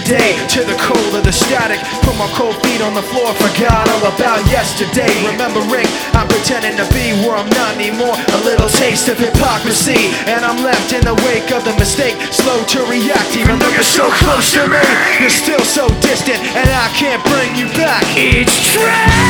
yesterday. To the cold of the static, put my cold feet on the floor, forgot all about yesterday. Remembering I'm pretending to be where I'm not anymore. A little taste of hypocrisy, and I'm left in the wake of the mistake, slow to react even though you're so close to me. You're still so distant, and I can't bring you back. Each track